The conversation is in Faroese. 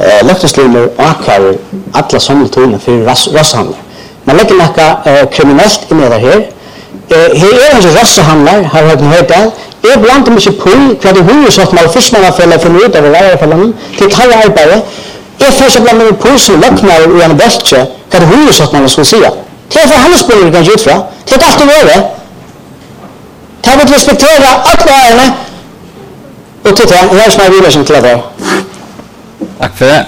löfteslimer akar alla samletoner för rasshandlar. Man lägger något kriminellt in i det här. Här är en rasshandlar, har jag hört det. Jag blandar mig på vad det hur så att man fiskmannafälla för ut av lärarfällan till tajra arbete. Jag får så blandar mig på så läcknar i en bättre vad det hur så att man ska säga. Det är för handelsbolag kan ut fra. Det är allt det är. Ta vill respektera alla lärarna. Och titta, här är som jag vill som till det. Tack för det.